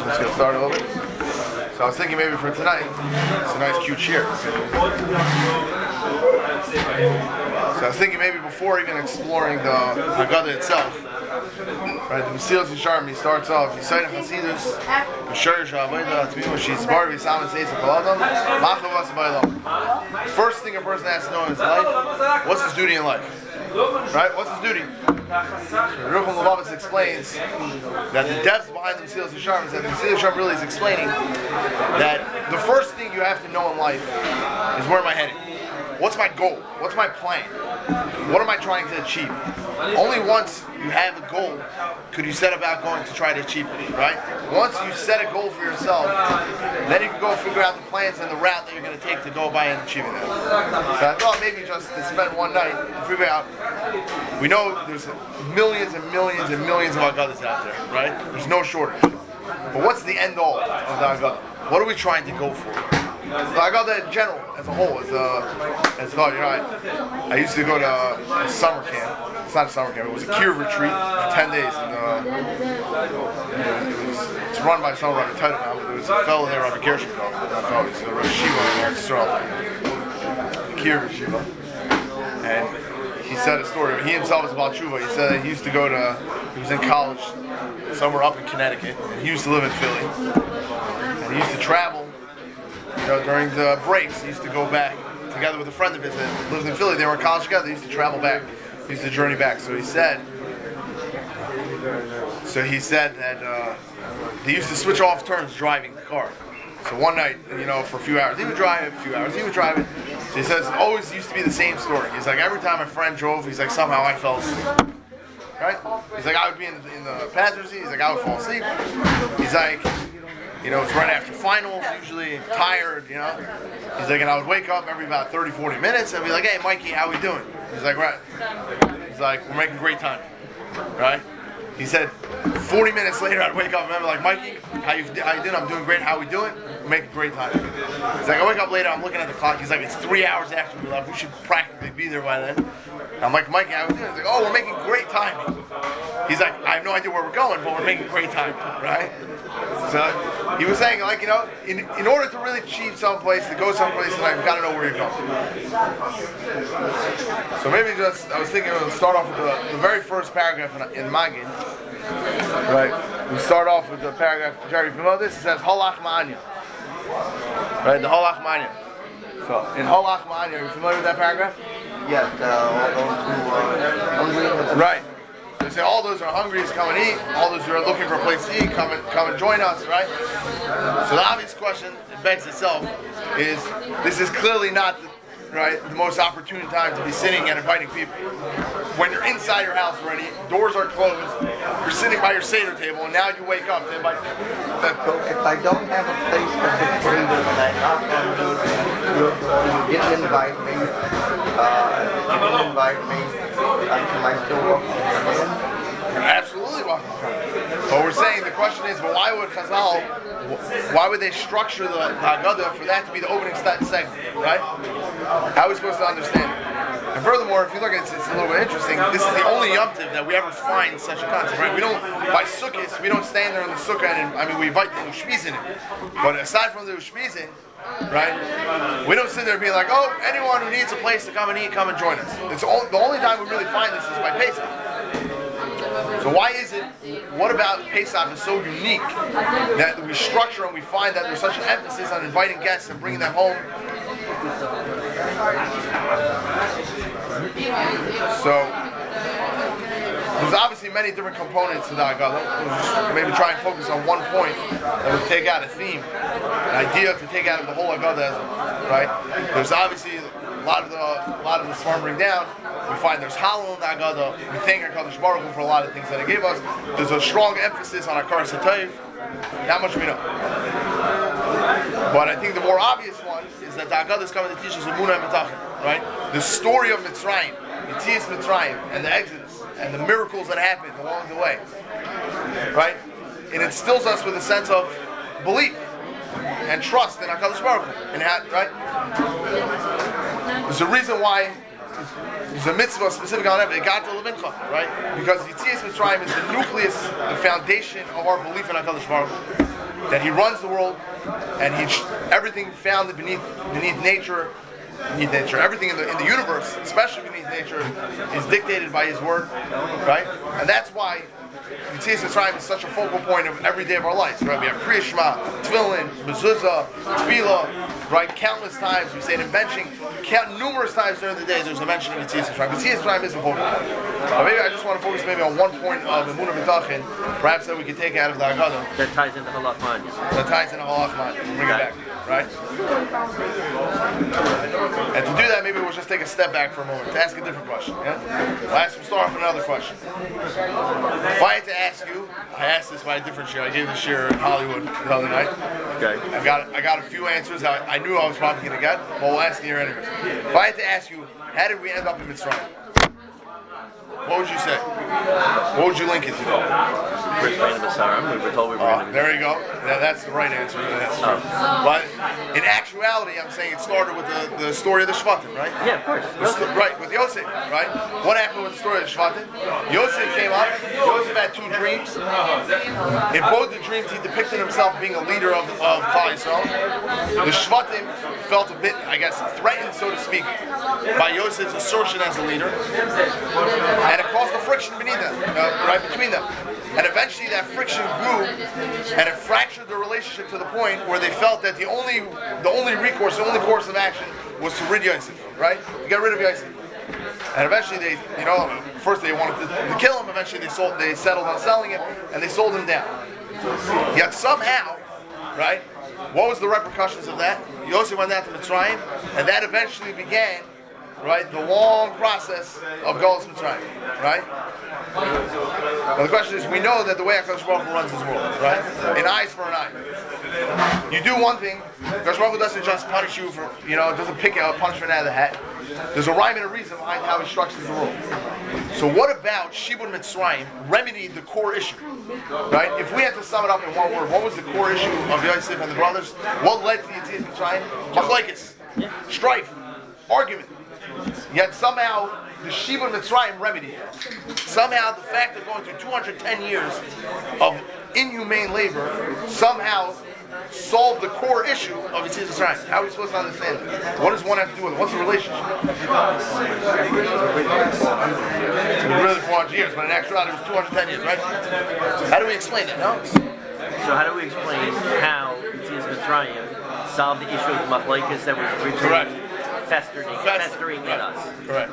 Let's get started a little bit. So I was thinking maybe for tonight, it's a nice cute cheer. So I was thinking maybe before even exploring the Haggadah itself, right? The Mesilas Yesharim, he starts off, Yisayna Chasidus, B'Shor Sha'avodah, T'mima Sh'Yisbar V'Yisam V'Seis Kol Adam, Machavas B'Olam. First thing a person has to know in his life, what's his duty in life? Right? What's his duty? Rucham Lubavitz explains that the depth behind the Mesilas Yesharim is that the Mesilas Yesharim really is explaining that the first thing you have to know in life is where am I heading? What's my goal? What's my plan? What am I trying to achieve? Only once you have a goal could you set about going to try to achieve it, right? Once you set a goal for yourself, then you can go figure out the plans and the route that you're going to take to go by and achieving that. So I thought maybe just to spend one night and figure out, we know there's millions and millions and millions of Haggadahs out there, right? There's no shortage. But what's the end all of the Haggadah? What are we trying to go for? The Haggadah in general, as a whole, as thought, I used to go to a summer camp. It's not a summer camp, it was a Kiruv retreat for 10 days. And, it's run by some Rabbi Title now, but there was a fellow there, Rabbi Gershikov. He's a Rosh Yeshiva in Israel. Kiruv Yeshiva. And he said a story. He himself is about Tshuva. He said that he used to go to, he was in college somewhere up in Connecticut, and he used to live in Philly. And he used to travel. During the breaks, he used to go back together with a friend of his that lived in Philly. They were in college together. They used to travel back. He used to journey back. So he said that they used to switch off turns driving the car. So one night, for a few hours, he would drive, So he says it always used to be the same story. He's like, every time a friend drove, he's like, somehow I fell asleep. Right? He's like, I would be in the passenger seat. He's like, I would fall asleep. He's like, it's right after finals, usually tired, He's like, and I would wake up every about 30, 40 minutes and be like, hey, Mikey, how we doing? He's like, right. He's like, we're making great time, right? He said, 40 minutes later, I'd wake up and I'm like, Mikey, how you doing? I'm doing great. How we doing? We're making great time. He's like, I wake up later, I'm looking at the clock. He's like, it's 3 hours after we left. We should practically be there by then. And I'm like, Mikey, how we doing? He's like, oh, we're making great time. He's like, I have no idea where we're going, but we're making great time, right? So he was saying, in order to really achieve someplace, to go someplace in life, you've got to know where you're going. So maybe I was thinking we'll start off with the very first paragraph in Magid. Right? We start off with the paragraph, Jerry, if you know this, it says, Holach Ma'anya. Right? The Holach Ma'anya. So, in Holach Ma'anya, are you familiar with that paragraph? Yes, all those who are hungry. Right. They say all those who are hungry is come and eat. All those who are looking for a place to eat, come and join us, right? So the obvious question that begs itself is, this is clearly not the most opportune time to be sitting and inviting people. When you're inside your house already, doors are closed, you're sitting by your Seder table, and now you wake up to invite people. So if I don't have a place to sit for eating and I knock on the door, you didn't invite me, am I still welcome to come in? You're absolutely welcome to come in. But we're saying, the question is, well, why would they structure the Haggadah for that to be the opening segment, right? How are we supposed to understand it? And furthermore, if you look at it, it's a little bit interesting. This is the only Yom Tov that we ever find such a concept, right? We don't, by Sukkot, we don't stand there in the Sukkah and, we invite the Ushmizin in. But aside from the Ushmizin, right, we don't sit there being like, oh, anyone who needs a place to come and eat, come and join us. The only time we really find this is by Pesach. So why is it, what about Pesach is so unique that we structure and we find that there's such an emphasis on inviting guests and bringing them home? So, there's obviously many different components to the Haggadah. We'll just maybe try and focus on one point that would take out a theme, an idea to take out of the whole Haggadah, right? There's obviously a lot of the Sfarim bring down. We find there's Hallel in the Haggadah. We thank HaKadosh Baruch Hu for a lot of things that He gave us. There's a strong emphasis on Hakaras HaTov. That much we know. But I think the more obvious one is that the Haggadah is coming to teach us Emunah and Metachim, right? The story of Mitzrayim, Yetzias Mitzrayim, and the Exodus, and the miracles that happened along the way, right? It instills us with a sense of belief and trust in HaKadosh Baruch Hu, right? There's a reason why there's a mitzvah specific on it, right? Because Yetzias Mitzrayim is the nucleus, the foundation of our belief in HaKadosh Baruch Hu. That He runs the world, and everything found beneath nature, everything in the universe, especially beneath nature, is dictated by His word, right? And that's why Yetzias Mitzrayim is such a focal point of every day of our lives, right? We have Kriya Shema, Tefillin, Mezuzah, Tefillah, right? Countless times we say it in benching. Numerous times during the day there's a mention of Yetzias Mitzrayim. Yetzias Mitzrayim is a focal point. Maybe I just want to focus maybe on one point of the Emunah B'Tachin, perhaps that we can take out of the Haggadah. That ties into Halach Manya. That ties into Halach Manya. Bring it back, right? And to do that, maybe we'll just take a step back for a moment to ask a different question. Yeah? We'll start off with another question. If I had to ask you, I asked this by a different shir. I gave this shir in Hollywood the other night. Okay. I got a few answers I knew I was probably going to get, but we'll ask you here anyways. If I had to ask you, how did we end up in Mitzrayim? What would you say? What would you link it to? We were told we were going to. There you go. That's the right answer. But in actuality, I'm saying it started with the story of the Shvatim, right? Yeah, of course. Right, with Yosef, right? What happened with the story of the Shvatim? Yosef came up. Yosef had two dreams. In both the dreams, he depicted himself being a leader of Klal Yisrael. The Shvatim felt a bit, I guess, threatened, so to speak, by Yosef's assertion as a leader. And it caused the friction beneath them, right between them. And eventually that friction grew and it fractured the relationship to the point where they felt that the only recourse, the only course of action was to rid Yosef, right? To get rid of Yosef. And eventually they, first they wanted to kill him, eventually they settled on selling him and they sold him down. Yet somehow, right, what was the repercussions of that? Yosef went down to Mitzrayim and that eventually began, right, the long process of Golus Mitzrayim, right? Now the question is, we know that the way HaKadosh Baruch Hu runs His world, right? An eye is for an eye. You do one thing, HaKadosh Baruch Hu doesn't just punish you for, doesn't pick a punishment out of the hat. There's a rhyme and a reason behind how He structures the world. So what about Shibud Mitzrayim remedied the core issue, right? If we had to sum it up in one word, what was the core issue of Yosef and the brothers? What led to the Yetzias Mitzrayim? Machlokes, strife, argument. Yet somehow the Shibud Mitzrayim remedied it. Somehow the fact of going through 210 years of inhumane labor somehow solved the core issue of Yetzias Mitzrayim. How are we supposed to understand it? What does one have to do with it? What's the relationship? Really 400 years, but in actuality it was 210 years, right? How do we explain that? No? So how do we explain how Yetzias Mitzrayim solved the issue of Machlokes that was originally festering in us? Correct.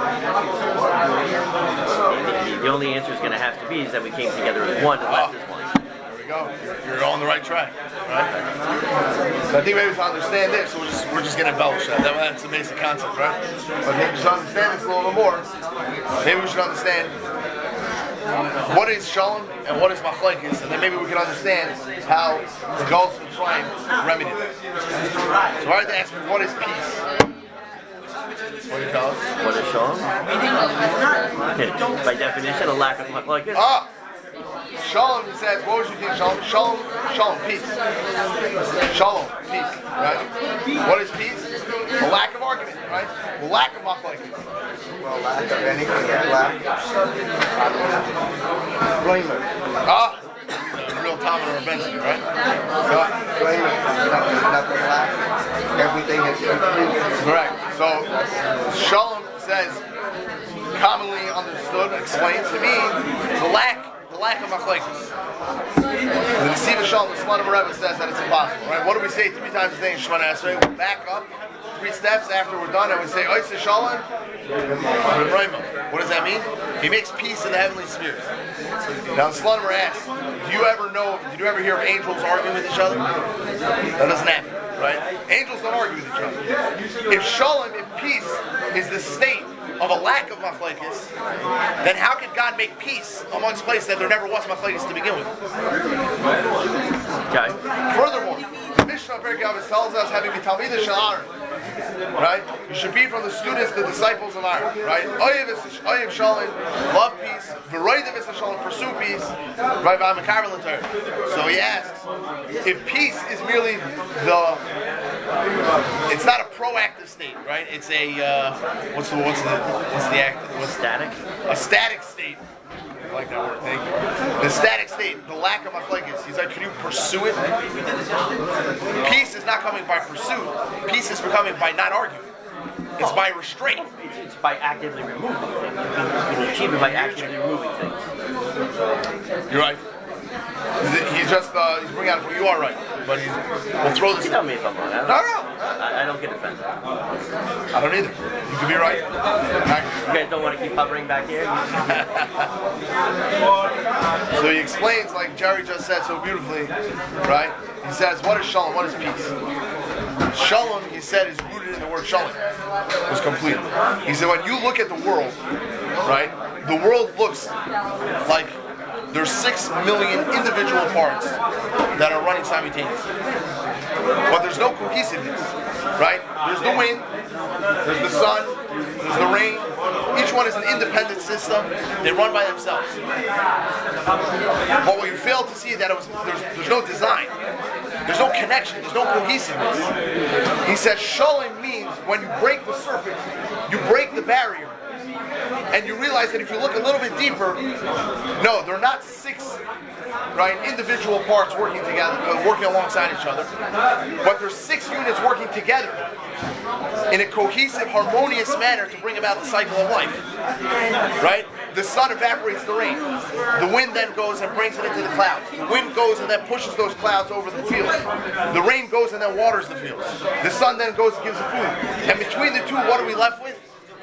The only answer is going to have to be is that we came together as one and left as one. There we go. You're on the right track, right? So I think maybe to understand this, we're just going to embellish that. That's the basic concept, right? But maybe to understand this a little bit more, maybe we should understand what is Shalom and what is Machlokes, and then maybe we can understand how the Golus Mitzrayim remedied it. So I have to ask you, what is peace? What do you tell us? What is Shalom? By definition, a lack of Machlokes. Shalom, he says, what would you think? Shalom, peace. Shalom, peace, right? What is peace? A lack of argument, right? A lack of machlokes. Well, lack of anything, lack of blamer. Real Talmud or Benjamin, right? Blamer, nothing lack. Everything is complete. Correct. So, Shalom says, commonly understood, explains to me, the lack of machlokes. The Nesiv Shalom, the Shlomo Rebbe says that it's impossible, right? What do we say 3 times a day in Shemona Esrei? We back up 3 steps after we're done and we say, Oiseh Shalom, what does that mean? He makes peace in the heavenly spheres. Now the Shlomo asks, did you ever hear of angels arguing with each other? That doesn't happen, right? Angels don't argue with each other. If Shalom, if peace is the state of a lack of machlokes, then how could God make peace amongst places that there never was machlokes to begin with? Okay. Furthermore, the Mishnah Perkei Avos tells us, having been Talmidah shel Aaron, right? You should be from the students, the disciples of Aaron, right? Oyev Shalom, love peace. V'roidev is Shalom, pursue peace. Right? So he asks, if peace is merely it's not a proactive state, right? It's a what's the act? Static. A static state. I like that word, thank you. The static state, the lack of machlekes. He's like, can you pursue it? Peace is not coming by pursuit. Peace is becoming by not arguing. It's by restraint. It's by actively removing things. You can achieve it by actively removing things. You're right. He's just he's bringing out. You are right, but we'll throw this. You tell me if I'm wrong. No. I don't get offended. I don't either. You could be right. You guys don't want to keep hovering back here? So he explains, like Jerry just said so beautifully, right? He says, what is shalom? What is peace? Shalom, he said, is rooted in the word shalom. It was complete. He said, when you look at the world, right? The world looks like there's 6 million individual parts that are running simultaneously. But there's no cohesiveness, right? There's the wind, there's the sun, there's the rain. Each one is an independent system. They run by themselves. But what you fail to see is that there's no design. There's no connection. There's no cohesiveness. He said, shalom means when you break the surface, you break the barrier. And you realize that if you look a little bit deeper, no, they're not 6, right, individual parts working together, working alongside each other, but there's 6 units working together in a cohesive, harmonious manner to bring about the cycle of life, right? The sun evaporates the rain. The wind then goes and brings it into the clouds. The wind goes and then pushes those clouds over the fields. The rain goes and then waters the fields. The sun then goes and gives the food. And between the two, what are we left with?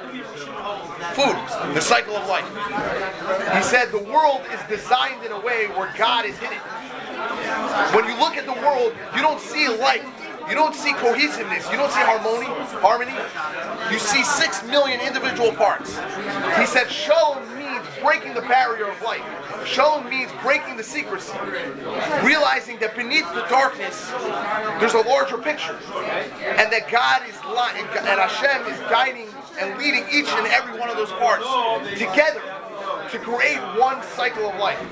Food, the cycle of life. He said the world is designed in a way where God is hidden. When you look at the world, you don't see life. You don't see cohesiveness. You don't see harmony. You see 6 million individual parts. He said shalom means breaking the barrier of life. Shalom means breaking the secrecy. Realizing that beneath the darkness, there's a larger picture. And that God is lying, and Hashem is guiding and leading each and every one of those parts together to create one cycle of life.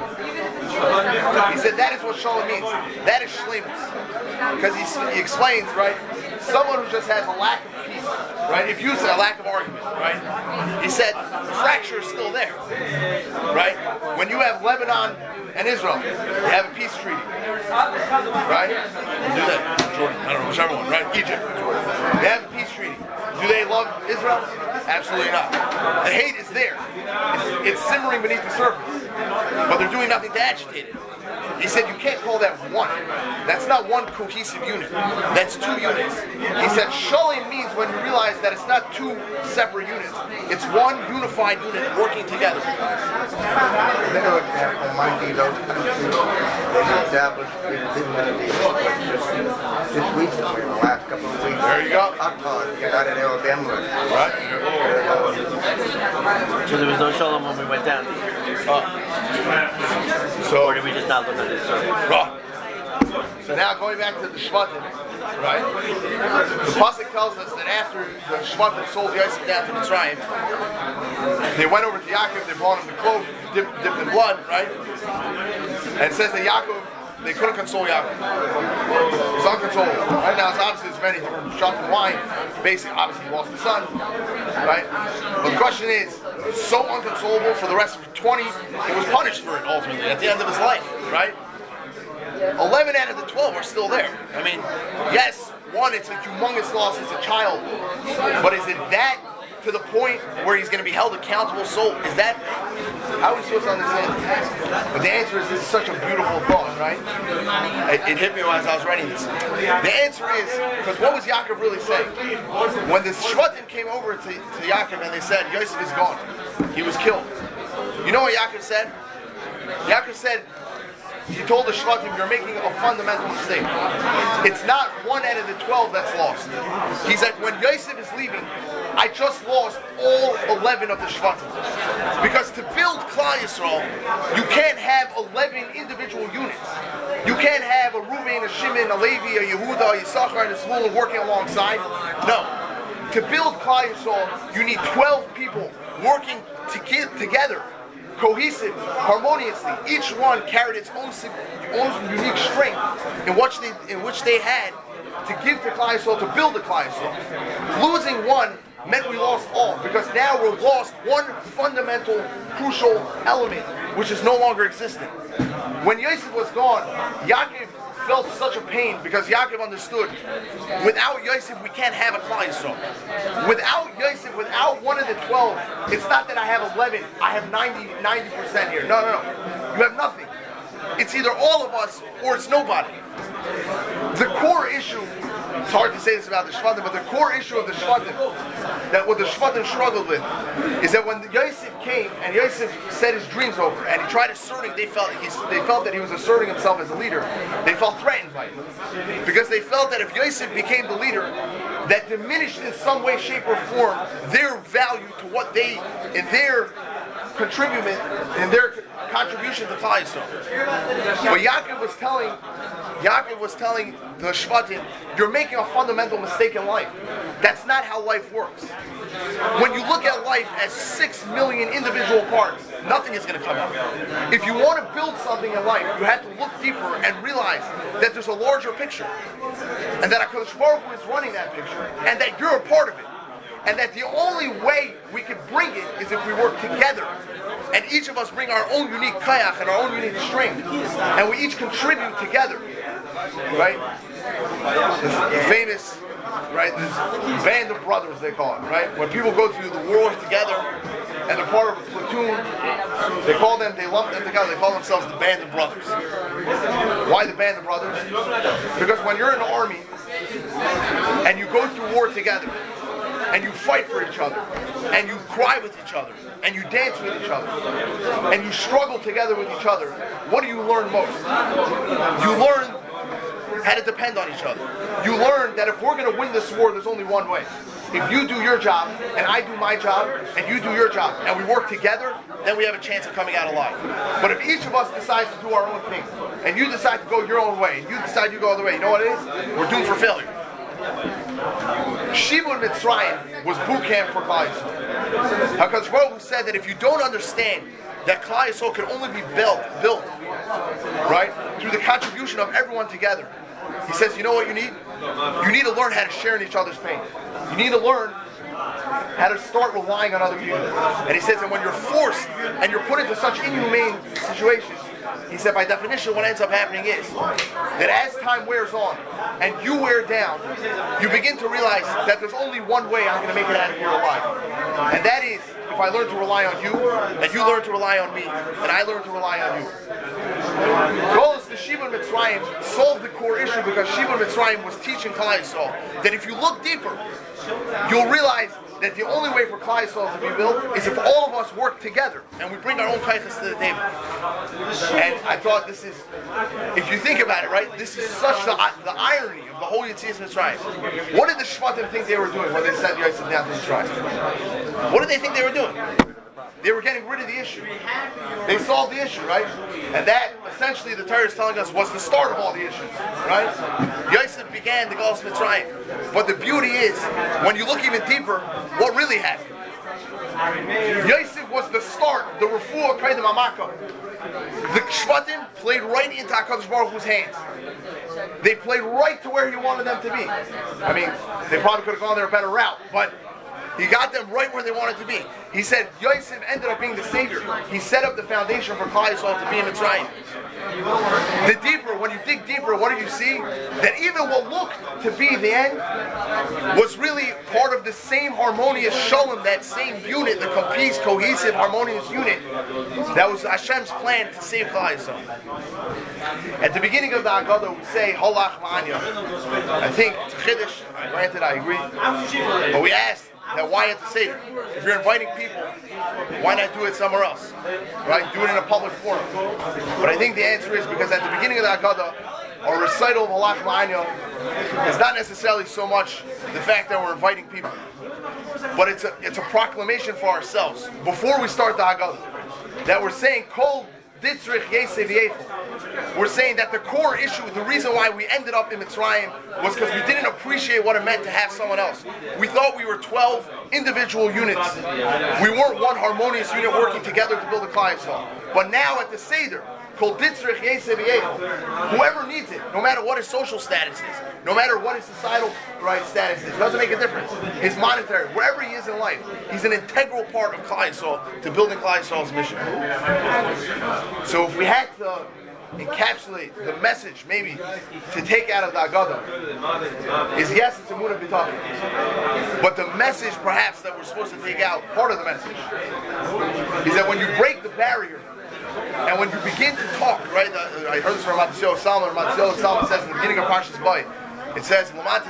He said that is what shalom means. That is shleimus. Because he explains, right, someone who just has a lack of peace, right, if you say a lack of argument, right, he said the fracture is still there, right? When you have Lebanon and Israel, they have a peace treaty, right? Do that, Jordan, I don't know, whichever one, right? Egypt, they have a peace treaty. Do they love Israel? Absolutely not. The hate is there. It's simmering beneath the surface. But they're doing nothing to agitate it. He said you can't call that one. That's not one cohesive unit. That's 2 units. He said shalom means when you realize that it's not 2 separate units. It's one unified unit working together. Another example might be those countries they've established just recently, in the last couple of weeks. There you go. Out in Alabama. Right. So there was no shalom when we went down. Or did we just not look at this? So now going back to the Shvatim, right? The pasuk tells us that after the Shvatim sold Yosef down to Mitzrayim, they went over to Yaakov, they brought him the cloak dipped in blood, right? And it says that Yaakov, they couldn't console Yaakov. He's unconsolable. Right now, it's obviously there's many different shots of wine. Basically, obviously, he lost the son, right? But the question is, so unconsolable for the rest of 20, he was punished for it ultimately at the end of his life, right? 11 out of the 12 are still there. I mean, yes, one, it's a humongous loss as a child, but is it that to the point where he's going to be held accountable? So is that, how are we supposed to understand this? But the answer is, this is such a beautiful thought, right? It hit me as I was writing this. The answer is, because what was Yaakov really saying? When the Shvatim came over to Yaakov and they said, Yosef is gone, he was killed. You know what Yaakov said? Yaakov said, he told the Shvatim, you're making a fundamental mistake. It's not 1 out of the 12 that's lost. He's like, when Yosef is leaving, I just lost all 11 of the Shvatim. Because to build Klal Yisrael, you can't have 11 individual units. You can't have a Reuven, a Shimon, a Levi, a Yehuda, a Yisachar, and a Zvulun working alongside. No. To build Klal Yisrael, you need 12 people working together, cohesive, harmoniously. Each one carried its own unique strength in which they had to give to Klal Yisrael, to build the Klal Yisrael. Losing one meant we lost all, because now we're lost one fundamental, crucial element, which is no longer existent. When Yosef was gone, Yaakov felt such a pain, because Yaakov understood, without Yosef we can't have a Klal Yisrael. Without Yosef, without one of the 12, it's not that I have 11, I have 90% here. No. You have nothing. It's either all of us or it's nobody. The core issue, it's hard to say this about the Shvatim, but the core issue of the Shvatim, that what the Shvatim struggled with, is that when Yosef came and Yosef said his dreams over and he tried asserting, they felt that he was asserting himself as a leader. They felt threatened by him, because they felt that if Yosef became the leader, that diminished in some way, shape, or form their value to what they, in their contribution to Klal Yisrael. But Yaakov was telling the Shvatim, you're making a fundamental mistake in life. That's not how life works. When you look at life as 6 million individual parts, nothing is going to come out. If you want to build something in life, you have to look deeper and realize that there's a larger picture, and that HaKadosh Baruch Hu is running that picture, and that you're a part of it. And that the only way we can bring it is if we work together. And each of us bring our own unique kayach and our own unique strength. And we each contribute together. Right? The famous, right, this band of brothers, they call it, right? When people go through the wars together and they're part of a platoon, they lump them together, they call themselves the band of brothers. Why the band of brothers? Because when you're in the army and you go through war together, and you fight for each other, and you cry with each other, and you dance with each other, and you struggle together with each other, what do you learn most? You learn how to depend on each other. You learn that if we're going to win this war, there's only one way. If you do your job, and I do my job, and you do your job, and we work together, then we have a chance of coming out alive. But if each of us decides to do our own thing, and you decide to go your own way, and you decide you go the other way, you know what it is? We're doomed for failure. Shibud Mitzrayim was boot camp for Klal Yisrael. HaKadosh Baruch Hu said that if you don't understand that Klal Yisrael can only be built, right, through the contribution of everyone together, he says, you know what you need? You need to learn how to share in each other's pain. You need to learn how to start relying on other people. And he says that when you're forced and you're put into such inhumane situations, he said by definition what ends up happening is that as time wears on and you wear down, you begin to realize that there's only one way I'm going to make it out of here alive. And that is if I learn to rely on you, and you learn to rely on me, and I learn to rely on you. Golos the Shibud Mitzrayim solved the core issue because Shibud Mitzrayim was teaching Klal Yisrael that if you look deeper, you'll realize that the only way for Klal Yisrael to be built is if all of us work together and we bring our own kaiches to the table. And I thought this is, if you think about it, right, this is such the irony of the whole Yetzias Mitzrayim. What did the Shvatim think they were doing when they sent Yosef down to Mitzrayim? What did they think they were doing? They were getting rid of the issue. They solved the issue, right? And that, essentially, the Torah is telling us, was the start of all the issues, right? Yosef began the Golos Mitzrayim. But the beauty is, when you look even deeper, what really happened? Yosef was the start, the refuah kaidem amaka. The Shvatim played right into HaKadosh Baruch Hu's hands. They played right to where he wanted them to be. I mean, they probably could have gone there a better route, but he got them right where they wanted to be. He said Yosef ended up being the savior. He set up the foundation for Klal Yisrael to be in Mitzrayim. The deeper, when you dig deeper, what do you see? That even what looked to be the end was really part of the same harmonious shalom, that same unit, the cohesive, harmonious unit that was Hashem's plan to save Klal Yisrael. At the beginning of the Haggadah, we say Holach Ma'anya. I think it's Chiddush. Granted, I agree. But we asked that why at the Seder? If you're inviting people, why not do it somewhere else? Right? Do it in a public forum. But I think the answer is because at the beginning of the Haggadah, our recital of Holach Ma'anya is not necessarily so much the fact that we're inviting people, but it's a proclamation for ourselves before we start the Haggadah that we're saying Kol Ditzrich Yesev Yechel. We're saying that the core issue, the reason why we ended up in Mitzrayim was because we didn't appreciate what it meant to have someone else. We thought we were 12 individual units. We weren't one harmonious unit working together to build a Klal Yisrael. But now at the Seder, Whoever needs it, no matter what his social status is, no matter what his societal status is, doesn't make a difference. His monetary, wherever he is in life, he's an integral part of Klal Yisrael to building Klal Yisrael's mission. So if we had to encapsulate the message, maybe, to take out of the Agadah, is yes, it's Emunah B'Tachon. But the message, perhaps, that we're supposed to take out, part of the message, is that when you break the barrier, and when you begin to talk, right? I heard this from Matisyahu Salman. Matisyahu Salman says in the beginning of Parshas Bay, it says, right?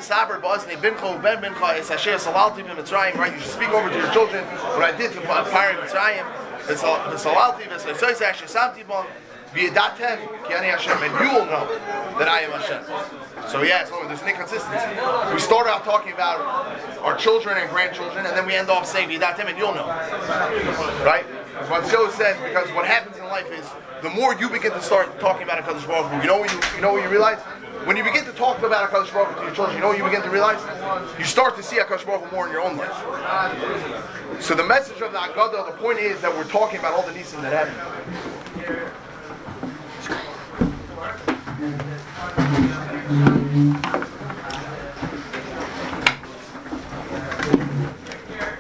You should speak over to your children what I did to Pirate Mitzrayim. And you will know that I am Hashem. So yeah, there's an inconsistency. We start out talking about our children and grandchildren, and then we end off saying V'yidatem, and you'll know. Right? As what Joe says, because what happens in life is the more you begin to start talking about HaKadosh Baruch Hu, you know what you realize? When you begin to talk about HaKadosh Baruch Hu to your children, you know what you begin to realize? You start to see HaKadosh Baruch Hu more in your own life. So the message of the Agadah, the point is that we're talking about all the nisim that happen.